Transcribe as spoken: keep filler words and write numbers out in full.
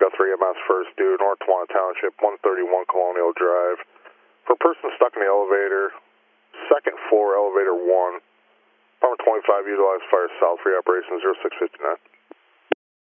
got three M S first due, North Tawana Township, one thirty-one Colonial Drive. For a person stuck in the elevator, second floor, elevator one. Department twenty-five, utilize fire south, free operation zero six fifty-nine.